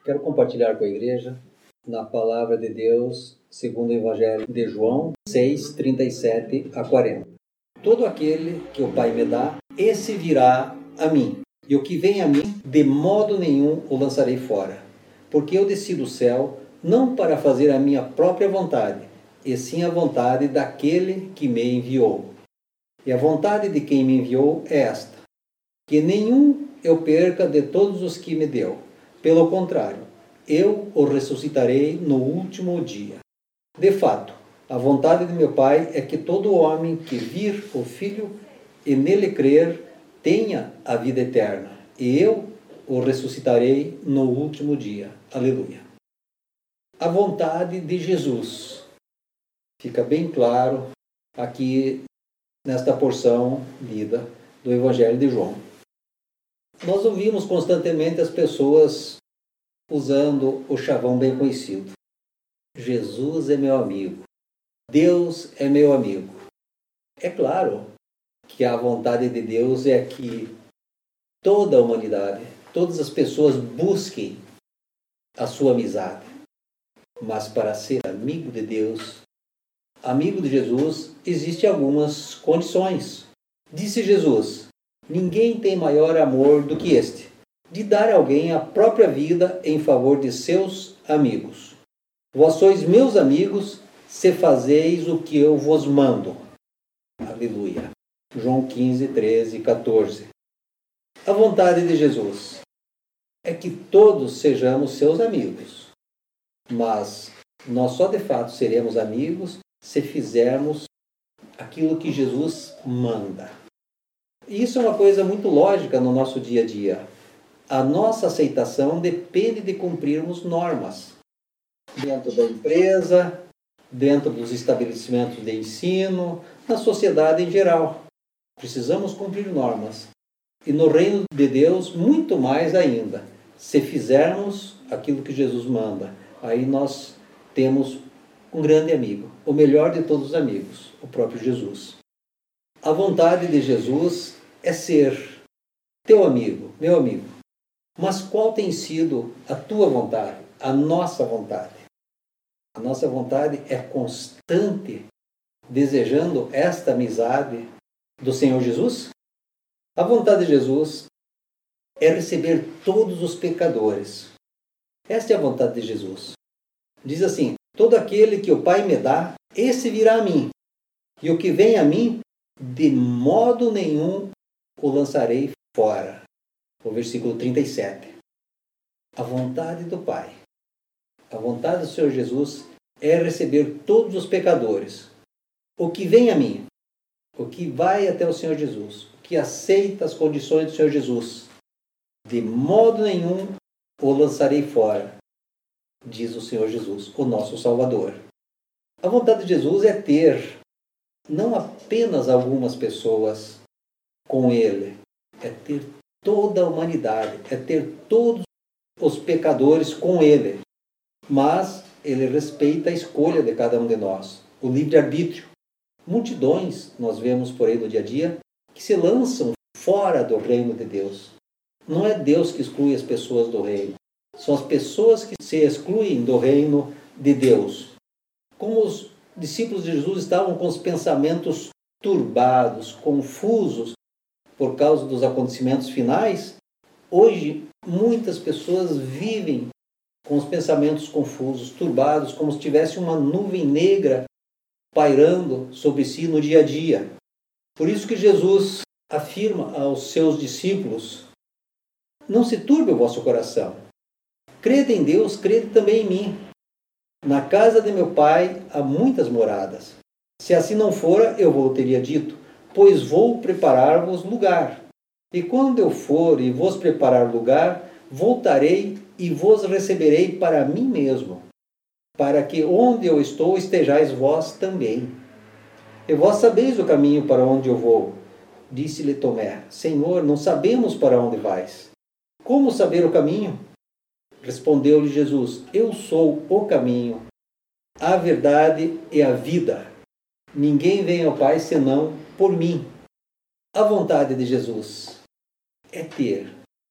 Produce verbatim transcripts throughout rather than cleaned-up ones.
Quero compartilhar com a igreja na palavra de Deus, segundo o Evangelho de João seis, trinta e sete a quarenta. Todo aquele que o Pai me dá, esse virá a mim. E o que vem a mim, de modo nenhum o lançarei fora. Porque eu desci do céu, não para fazer a minha própria vontade, e sim a vontade daquele que me enviou. E a vontade de quem me enviou é esta: que nenhum eu perca de todos os que me deu. Pelo contrário, eu o ressuscitarei no último dia. De fato, a vontade de meu Pai é que todo homem que vir o Filho e nele crer tenha a vida eterna, e eu o ressuscitarei no último dia. Aleluia. A vontade de Jesus fica bem claro aqui nesta porção lida do Evangelho de João. Nós ouvimos constantemente as pessoas usando o chavão bem conhecido: Jesus é meu amigo, Deus é meu amigo. É claro que a vontade de Deus é que toda a humanidade, todas as pessoas busquem a sua amizade. Mas para ser amigo de Deus, amigo de Jesus, existem algumas condições. Disse Jesus: ninguém tem maior amor do que este, de dar a alguém a própria vida em favor de seus amigos. Vós sois meus amigos, se fazeis o que eu vos mando. Aleluia. João quinze, treze e quatorze. A vontade de Jesus é que todos sejamos seus amigos, mas nós só de fato seremos amigos se fizermos aquilo que Jesus manda. E isso é uma coisa muito lógica no nosso dia a dia. A nossa aceitação depende de cumprirmos normas. Dentro da empresa, dentro dos estabelecimentos de ensino, na sociedade em geral. Precisamos cumprir normas. E no reino de Deus, muito mais ainda. Se fizermos aquilo que Jesus manda, aí nós temos um grande amigo, o melhor de todos os amigos, o próprio Jesus. A vontade de Jesus é ser teu amigo, meu amigo. Mas qual tem sido a tua vontade, a nossa vontade? A nossa vontade é constante, desejando esta amizade do Senhor Jesus? A vontade de Jesus é receber todos os pecadores. Esta é a vontade de Jesus. Diz assim: todo aquele que o Pai me dá, esse virá a mim. E o que vem a mim, de modo nenhum o lançarei fora. O versículo trinta e sete. A vontade do Pai, a vontade do Senhor Jesus é receber todos os pecadores. O que vem a mim, o que vai até o Senhor Jesus, o que aceita as condições do Senhor Jesus, de modo nenhum o lançarei fora, diz o Senhor Jesus, o nosso Salvador. A vontade de Jesus é ter não apenas algumas pessoas com Ele, é ter toda a humanidade, é ter todos os pecadores com Ele. Mas Ele respeita a escolha de cada um de nós, o livre-arbítrio. Multidões, nós vemos por aí no dia a dia, que se lançam fora do reino de Deus. Não é Deus que exclui as pessoas do reino, são as pessoas que se excluem do reino de Deus. Como os discípulos de Jesus estavam com os pensamentos turbados, confusos, por causa dos acontecimentos finais, hoje muitas pessoas vivem com os pensamentos confusos, turbados, como se tivesse uma nuvem negra pairando sobre si no dia a dia. Por isso que Jesus afirma aos seus discípulos: não se turbe o vosso coração. Crede em Deus, crede também em mim. Na casa de meu Pai há muitas moradas. Se assim não fora, eu vos teria dito, pois vou preparar-vos lugar. E quando eu for e vos preparar lugar, voltarei e vos receberei para mim mesmo, para que onde eu estou estejais vós também. E vós sabeis o caminho para onde eu vou. Disse-lhe Tomé: Senhor, não sabemos para onde vais. Como saber o caminho? Respondeu-lhe Jesus: eu sou o caminho, a verdade e a vida. Ninguém vem ao Pai senão por mim. A vontade de Jesus é ter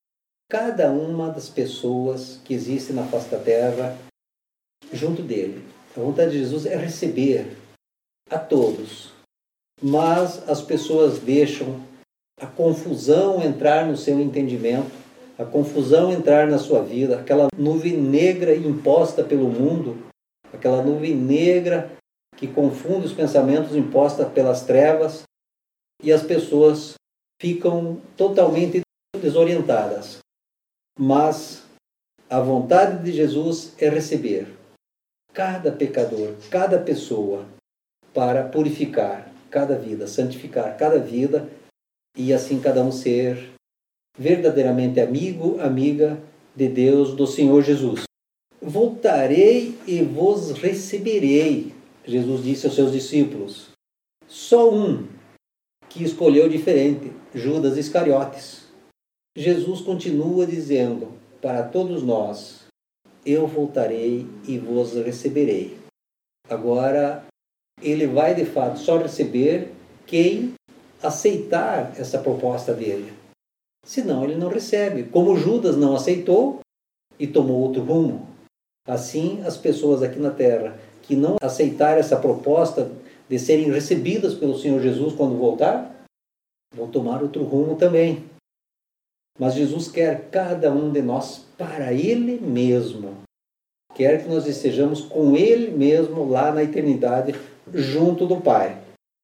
cada uma das pessoas que existem na face da terra junto dele. A vontade de Jesus é receber a todos, mas as pessoas deixam a confusão entrar no seu entendimento, a confusão entrar na sua vida, aquela nuvem negra imposta pelo mundo, aquela nuvem negra que confunde os pensamentos imposta pelas trevas, e as pessoas ficam totalmente desorientadas. Mas a vontade de Jesus é receber cada pecador, cada pessoa, para purificar cada vida, santificar cada vida, e assim cada um ser verdadeiramente amigo, amiga de Deus, do Senhor Jesus. Voltarei e vos receberei, Jesus disse aos seus discípulos. Só um que escolheu diferente, Judas Iscariotes. Jesus continua dizendo para todos nós: eu voltarei e vos receberei. Agora, ele vai de fato só receber quem aceitar essa proposta dele. Senão ele não recebe. Como Judas não aceitou e tomou outro rumo. Assim, as pessoas aqui na terra que não aceitarem essa proposta de serem recebidas pelo Senhor Jesus quando voltar, vão tomar outro rumo também. Mas Jesus quer cada um de nós para Ele mesmo. Quer que nós estejamos com Ele mesmo lá na eternidade, junto do Pai.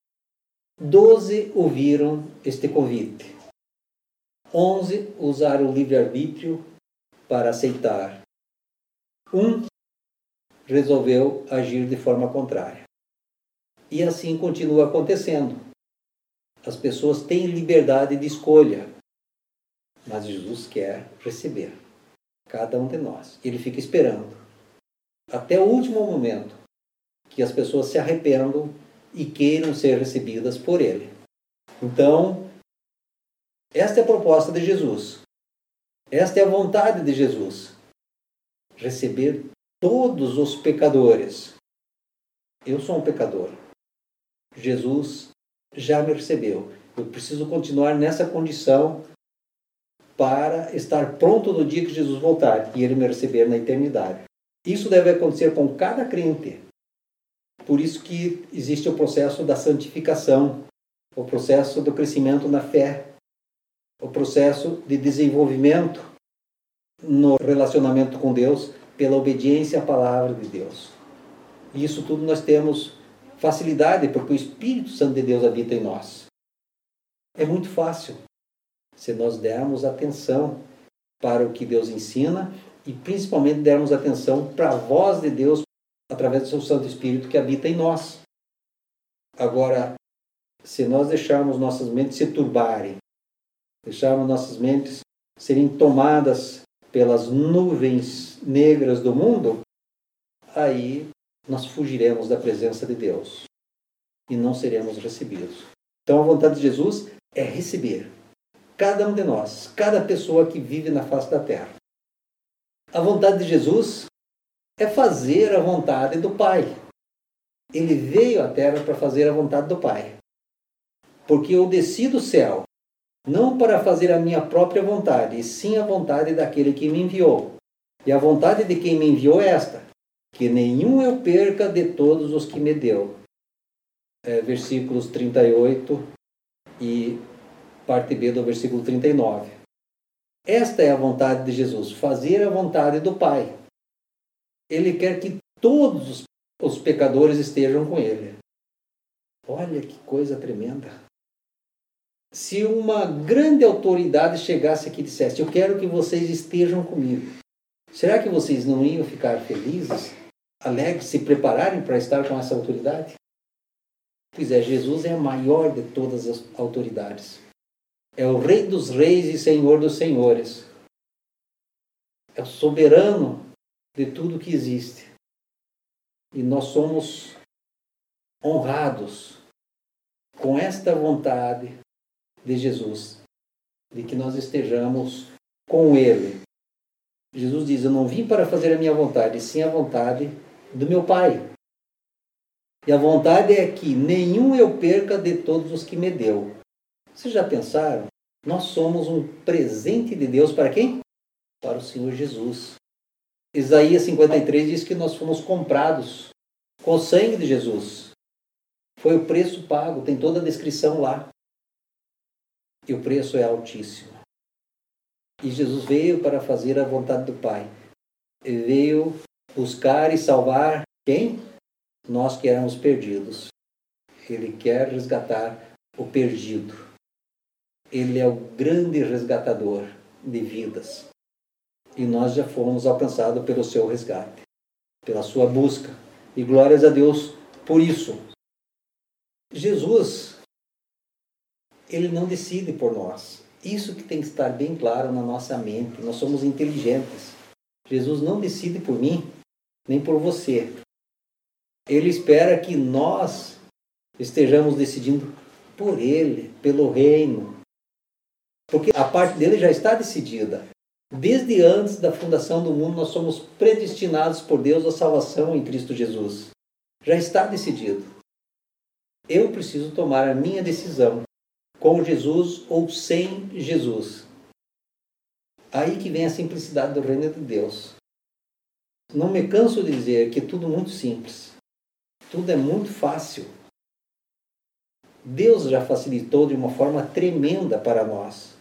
Doze ouviram este convite. Onze usaram o livre-arbítrio para aceitar. Um resolveu agir de forma contrária. E assim continua acontecendo. As pessoas têm liberdade de escolha, mas Jesus quer receber cada um de nós. Ele fica esperando até o último momento que as pessoas se arrependam e queiram ser recebidas por Ele. Então, esta é a proposta de Jesus. Esta é a vontade de Jesus. Receber todos os pecadores. Eu sou um pecador. Jesus já me recebeu. Eu preciso continuar nessa condição para estar pronto no dia que Jesus voltar e Ele me receber na eternidade. Isso deve acontecer com cada crente. Por isso que existe o processo da santificação, o processo do crescimento na fé, o processo de desenvolvimento no relacionamento com Deus pela obediência à palavra de Deus. E isso tudo nós temos facilidade porque o Espírito Santo de Deus habita em nós. É muito fácil se nós dermos atenção para o que Deus ensina e principalmente dermos atenção para a voz de Deus através do seu Santo Espírito que habita em nós. Agora, se nós deixarmos nossas mentes se turbarem, deixarmos nossas mentes serem tomadas pelas nuvens negras do mundo, aí nós fugiremos da presença de Deus e não seremos recebidos. Então a vontade de Jesus é receber cada um de nós, cada pessoa que vive na face da terra. A vontade de Jesus é fazer a vontade do Pai. Ele veio à terra para fazer a vontade do Pai. Porque eu desci do céu, não para fazer a minha própria vontade, e sim a vontade daquele que me enviou. E a vontade de quem me enviou é esta: que nenhum eu perca de todos os que me deu. É, versículos trinta e oito e parte B do versículo trinta e nove. Esta é a vontade de Jesus, fazer a vontade do Pai. Ele quer que todos os pecadores estejam com Ele. Olha que coisa tremenda. Se uma grande autoridade chegasse aqui e dissesse: eu quero que vocês estejam comigo, será que vocês não iam ficar felizes, alegres, se prepararem para estar com essa autoridade? Pois é, Jesus é a maior de todas as autoridades. É o Rei dos Reis e Senhor dos Senhores. É o soberano de tudo que existe. E nós somos honrados com esta vontade de Jesus, de que nós estejamos com Ele. Jesus diz: eu não vim para fazer a minha vontade, e sim a vontade do meu Pai. E a vontade é que nenhum eu perca de todos os que me deu. Vocês já pensaram? Nós somos um presente de Deus para quem? para o Senhor Jesus. Isaías cinquenta e três diz que nós fomos comprados com o sangue de Jesus. Foi o preço pago, tem toda a descrição lá. E o preço é altíssimo. E Jesus veio para fazer a vontade do Pai. Ele veio buscar e salvar quem? Nós que éramos perdidos. Ele quer resgatar o perdido. Ele é o grande resgatador de vidas. E nós já fomos alcançados pelo seu resgate, pela sua busca. E glórias a Deus por isso. Jesus, ele não decide por nós. Isso que tem que estar bem claro na nossa mente. Nós somos inteligentes. Jesus não decide por mim, nem por você. Ele espera que nós estejamos decidindo por ele, pelo reino. Porque a parte dele já está decidida. Desde antes da fundação do mundo, nós somos predestinados por Deus à salvação em Cristo Jesus. Já está decidido. Eu preciso tomar a minha decisão, com Jesus ou sem Jesus. Aí que vem a simplicidade do reino de Deus. Não me canso de dizer que é tudo muito simples. Tudo é muito fácil. Deus já facilitou de uma forma tremenda para nós.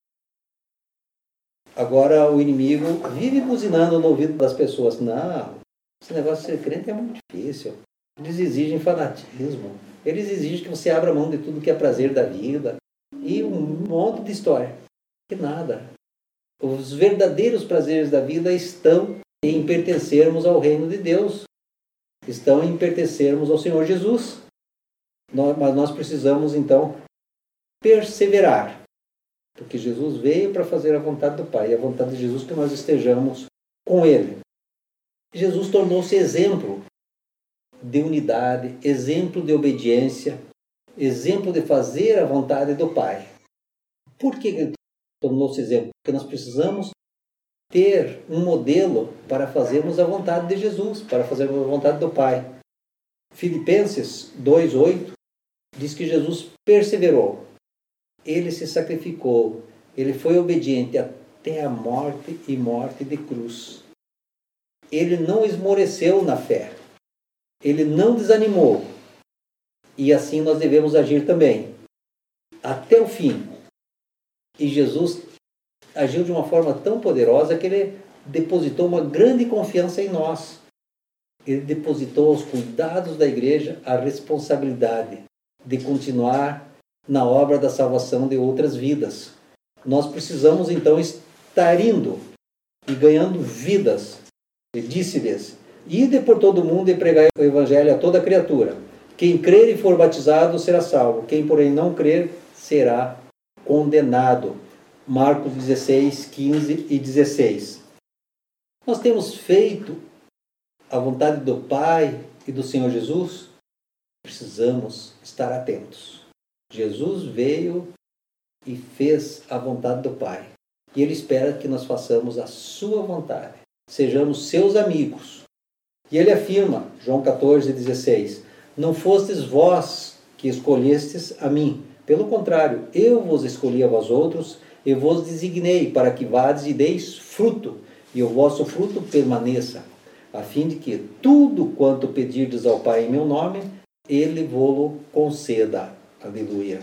Agora o inimigo vive buzinando no ouvido das pessoas. Não, esse negócio de ser crente é muito difícil. Eles exigem fanatismo. Eles exigem que você abra mão de tudo que é prazer da vida. E um monte de história. Que nada. Os verdadeiros prazeres da vida estão em pertencermos ao reino de Deus. Estão em pertencermos ao Senhor Jesus. Nós, mas nós precisamos, então, perseverar. Porque Jesus veio para fazer a vontade do Pai. E a vontade de Jesus é que nós estejamos com Ele. Jesus tornou-se exemplo de unidade, exemplo de obediência, exemplo de fazer a vontade do Pai. Por que Ele tornou-se exemplo? Porque nós precisamos ter um modelo para fazermos a vontade de Jesus, para fazermos a vontade do Pai. Filipenses dois, oito diz que Jesus perseverou. Ele se sacrificou. Ele foi obediente até a morte e morte de cruz. Ele não esmoreceu na fé. Ele não desanimou. E assim nós devemos agir também. Até o fim. E Jesus agiu de uma forma tão poderosa que ele depositou uma grande confiança em nós. Ele depositou aos cuidados da igreja a responsabilidade de continuar na obra da salvação de outras vidas. Nós precisamos então estar indo e ganhando vidas. Ele disse-lhes: ide por todo o mundo e pregai o evangelho a toda criatura. Quem crer e for batizado será salvo. Quem, porém, não crer será condenado. Marcos dezesseis, quinze e dezesseis. Nós temos feito a vontade do Pai e do Senhor Jesus? Precisamos estar atentos. Jesus veio e fez a vontade do Pai. E Ele espera que nós façamos a sua vontade. Sejamos seus amigos. E Ele afirma, João catorze, dezesseis, não fostes vós que escolhestes a mim. Pelo contrário, eu vos escolhi a vós outros e vos designei para que vades e deis fruto, e o vosso fruto permaneça, a fim de que tudo quanto pedirdes ao Pai em meu nome, Ele vô-lo conceda. Aleluia.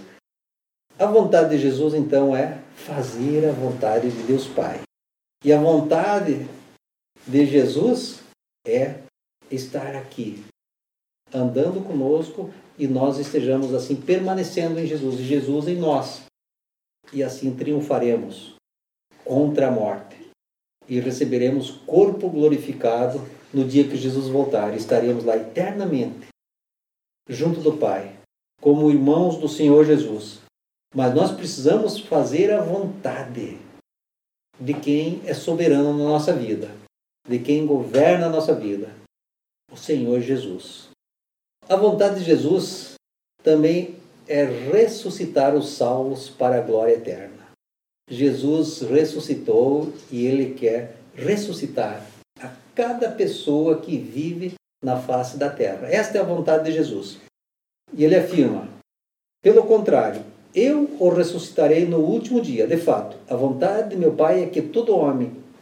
A vontade de Jesus, então, é fazer a vontade de Deus Pai. E a vontade de Jesus é estar aqui, andando conosco, e nós estejamos assim permanecendo em Jesus, e Jesus em nós. E assim triunfaremos contra a morte. E receberemos corpo glorificado no dia que Jesus voltar. Estaremos lá eternamente, junto do Pai, como irmãos do Senhor Jesus. Mas nós precisamos fazer a vontade de quem é soberano na nossa vida, de quem governa a nossa vida, o Senhor Jesus. A vontade de Jesus também é ressuscitar os salvos para a glória eterna. Jesus ressuscitou e Ele quer ressuscitar a cada pessoa que vive na face da terra. Esta é a vontade de Jesus. E Ele afirma, pelo contrário, eu o ressuscitarei no último dia. De fato, a vontade de meu Pai é que todo homem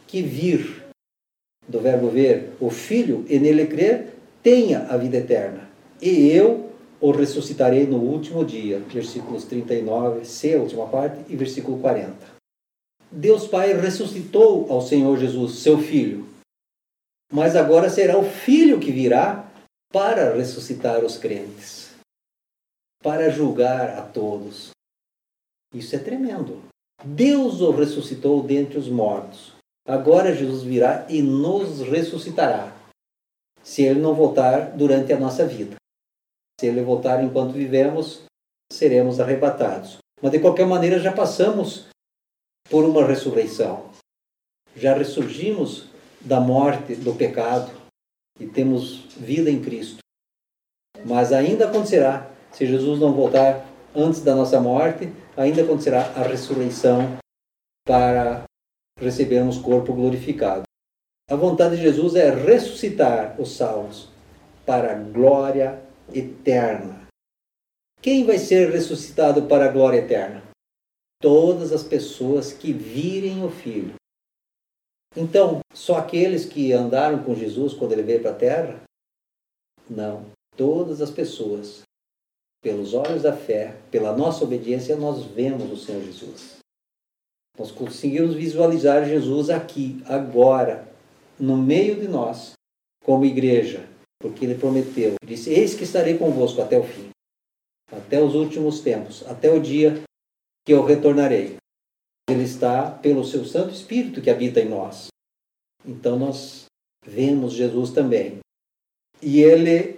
que vir, do verbo ver, o Filho, e nele crer, tenha a vida eterna. E eu o ressuscitarei no último dia. Versículos trinta e nove, C, a última parte, e versículo quarenta. Deus Pai ressuscitou ao Senhor Jesus, seu Filho. Mas agora será o Filho que virá para ressuscitar os crentes, para julgar a todos. Isso é tremendo. Deus o ressuscitou dentre os mortos. Agora Jesus virá e nos ressuscitará, se Ele não voltar durante a nossa vida. Se Ele voltar enquanto vivemos, seremos arrebatados. Mas de qualquer maneira já passamos por uma ressurreição. Já ressurgimos da morte, do pecado, e temos vida em Cristo. Mas ainda acontecerá, se Jesus não voltar antes da nossa morte, ainda acontecerá a ressurreição para recebermos corpo glorificado. A vontade de Jesus é ressuscitar os salvos para a glória eterna. Quem vai ser ressuscitado para a glória eterna? Todas as pessoas que virem o Filho. Então, só aqueles que andaram com Jesus quando Ele veio para a terra? Não. Todas as pessoas, pelos olhos da fé, pela nossa obediência, nós vemos o Senhor Jesus. Nós conseguimos visualizar Jesus aqui, agora, no meio de nós, como igreja, porque Ele prometeu. Ele disse, eis que estarei convosco até o fim, até os últimos tempos, até o dia que eu retornarei. Ele está pelo seu Santo Espírito que habita em nós. Então nós vemos Jesus também. E Ele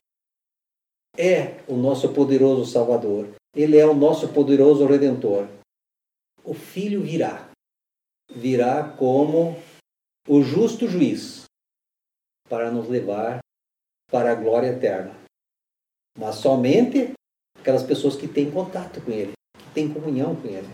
é o nosso poderoso Salvador. Ele é o nosso poderoso Redentor. O Filho virá. Virá como o justo juiz para nos levar para a glória eterna. Mas somente aquelas pessoas que têm contato com Ele, que têm comunhão com Ele,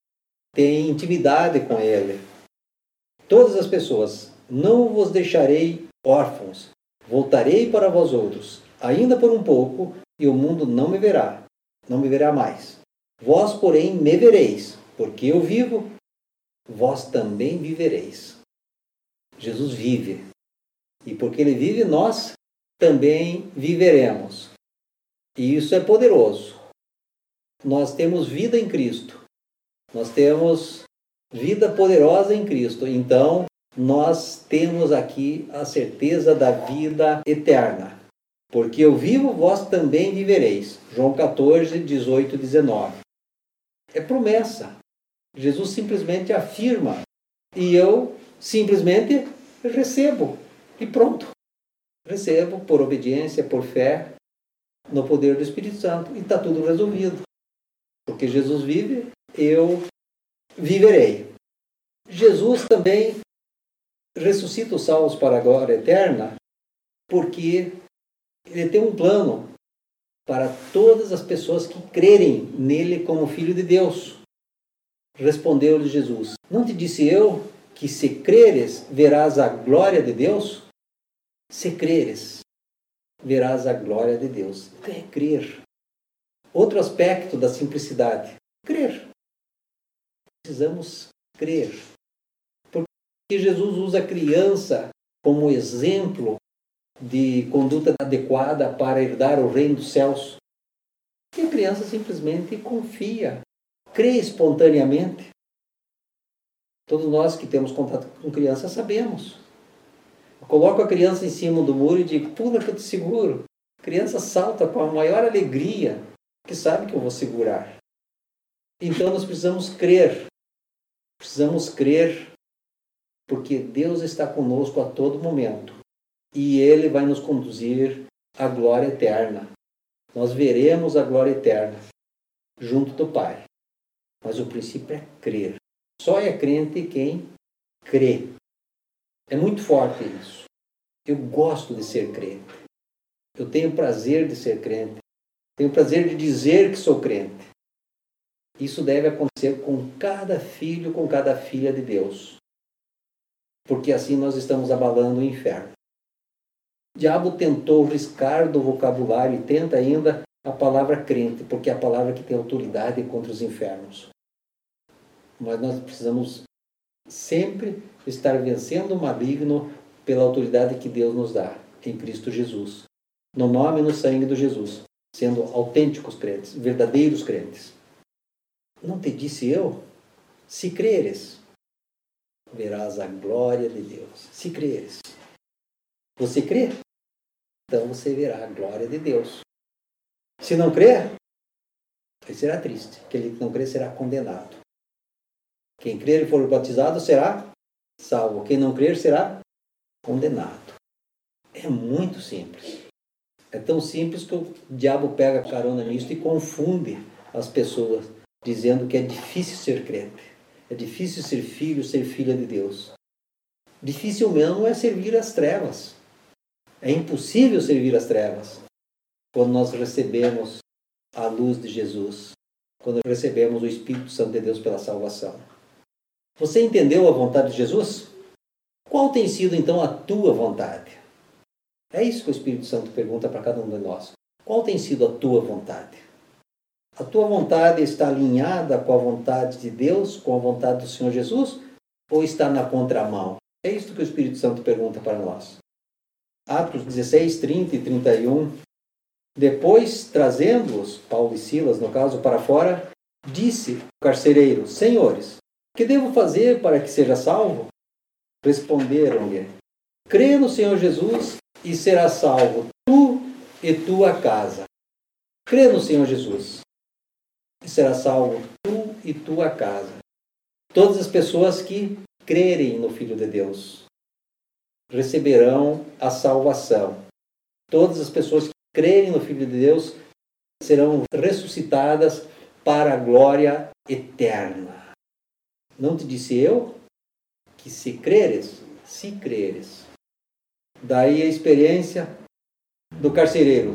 têm intimidade com Ele. Todas as pessoas, não vos deixarei órfãos, voltarei para vós outros, ainda por um pouco, e o mundo não me verá, não me verá mais. Vós, porém, me vereis, porque eu vivo, vós também vivereis. Jesus vive, e porque Ele vive, nós também viveremos. E isso é poderoso. Nós temos vida em Cristo. Nós temos vida poderosa em Cristo. Então, nós temos aqui a certeza da vida eterna. Porque eu vivo, vós também vivereis. João catorze, dezoito, dezenove. É promessa. Jesus simplesmente afirma. E eu simplesmente recebo. E pronto. Recebo por obediência, por fé, no poder do Espírito Santo. E está tudo resolvido. Porque Jesus vive, eu viverei. Jesus também ressuscita os salvos para a glória eterna, porque Ele tem um plano para todas as pessoas que crerem nele como Filho de Deus. Respondeu-lhe Jesus, não te disse eu que se creres, verás a glória de Deus? Se creres, verás a glória de Deus. O que é crer? Outro aspecto da simplicidade, crer. Precisamos crer. Porque Jesus usa a criança como exemplo de conduta adequada para herdar o reino dos céus. E a criança simplesmente confia, crê espontaneamente. Todos nós que temos contato com criança sabemos. Eu coloco a criança em cima do muro e digo, pula que eu te seguro. A criança salta com a maior alegria, que sabe que eu vou segurar. Então nós precisamos crer. Precisamos crer, porque Deus está conosco a todo momento. E Ele vai nos conduzir à glória eterna. Nós veremos a glória eterna junto do Pai. Mas o princípio é crer. Só é crente quem crê. É muito forte isso. Eu gosto de ser crente. Eu tenho prazer de ser crente. Tenho prazer de dizer que sou crente. Isso deve acontecer com cada filho, com cada filha de Deus. Porque assim nós estamos abalando o inferno. O diabo tentou riscar do vocabulário e tenta ainda a palavra crente, porque é a palavra que tem autoridade contra os infernos. Mas nós precisamos sempre estar vencendo o maligno pela autoridade que Deus nos dá em Cristo Jesus, no nome e no sangue de Jesus, sendo autênticos crentes, verdadeiros crentes. Não te disse eu? Se creres, verás a glória de Deus. Se creres. Você crê? Então você verá a glória de Deus. Se não crer, aí será triste. Aquele que não crer será condenado. Quem crer e for batizado será salvo. Quem não crer será condenado. É muito simples. É tão simples que o diabo pega carona nisso e confunde as pessoas, dizendo que é difícil ser crente. É difícil ser filho, ser filha de Deus. Difícil mesmo é servir as trevas. É impossível servir as trevas quando nós recebemos a luz de Jesus, quando recebemos o Espírito Santo de Deus pela salvação. Você entendeu a vontade de Jesus? Qual tem sido então a tua vontade? É isso que o Espírito Santo pergunta para cada um de nós. Qual tem sido a tua vontade? A tua vontade está alinhada com a vontade de Deus, com a vontade do Senhor Jesus? Ou está na contramão? É isso que o Espírito Santo pergunta para nós. Atos dezesseis, trinta e trinta e um. Depois, trazendo-os, Paulo e Silas, no caso, para fora, disse o carcereiro: Senhores, que devo fazer para que seja salvo? Responderam-lhe: crê no Senhor Jesus e serás salvo, tu e tua casa. Crê no Senhor Jesus e serás salvo, tu e tua casa. Todas as pessoas que crerem no Filho de Deus receberão a salvação. Todas as pessoas que crerem no Filho de Deus serão ressuscitadas para a glória eterna. Não te disse eu que se creres, se creres. Daí a experiência do carcereiro.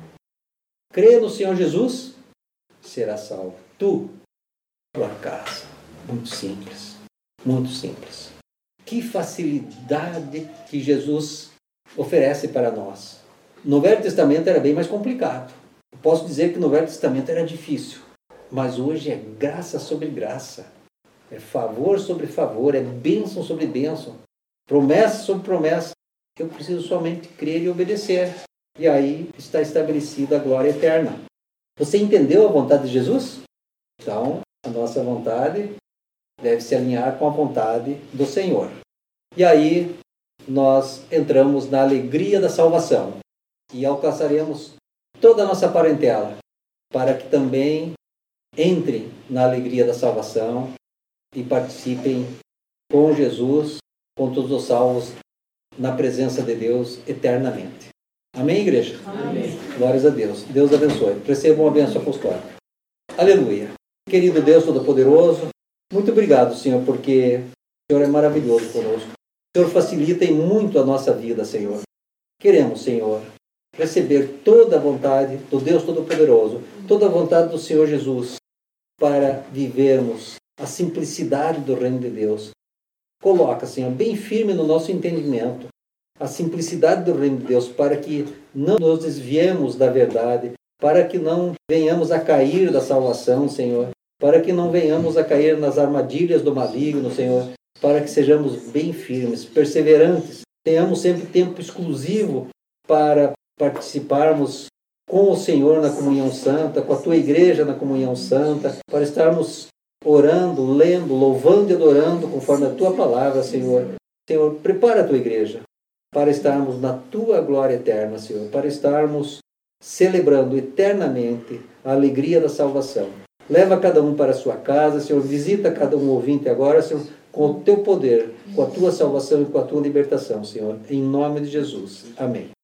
Crê no Senhor Jesus, será salvo. Tu, tua casa. Muito simples. Muito simples. Que facilidade que Jesus oferece para nós. No Velho Testamento era bem mais complicado. Eu posso dizer que no Velho Testamento era difícil. Mas hoje é graça sobre graça. É favor sobre favor. É bênção sobre bênção. Promessa sobre promessa. Eu preciso somente crer e obedecer. E aí está estabelecida a glória eterna. Você entendeu a vontade de Jesus? Então, a nossa vontade deve se alinhar com a vontade do Senhor. E aí, nós entramos na alegria da salvação. E alcançaremos toda a nossa parentela, para que também entrem na alegria da salvação e participem com Jesus, com todos os salvos, na presença de Deus eternamente. Amém, igreja? Amém. Glórias a Deus. Deus abençoe. Recebam uma bênção apostólica. Aleluia. Querido Deus Todo-Poderoso, muito obrigado, Senhor, porque o Senhor é maravilhoso conosco. O Senhor facilita muito a nossa vida, Senhor. Queremos, Senhor, receber toda a vontade do Deus Todo-Poderoso, toda a vontade do Senhor Jesus, para vivermos a simplicidade do reino de Deus. Coloca, Senhor, bem firme no nosso entendimento a simplicidade do reino de Deus, para que não nos desviemos da verdade, para que não venhamos a cair da salvação, Senhor, para que não venhamos a cair nas armadilhas do maligno, Senhor, para que sejamos bem firmes, perseverantes, tenhamos sempre tempo exclusivo para participarmos com o Senhor na comunhão santa, com a tua igreja na comunhão santa, para estarmos orando, lendo, louvando e adorando conforme a tua palavra, Senhor. Senhor, prepara a tua igreja para estarmos na tua glória eterna, Senhor, para estarmos celebrando eternamente a alegria da salvação. Leva cada um para a sua casa, Senhor, visita cada um ouvinte agora, Senhor, com o teu poder, com a tua salvação e com a tua libertação, Senhor, em nome de Jesus. Amém.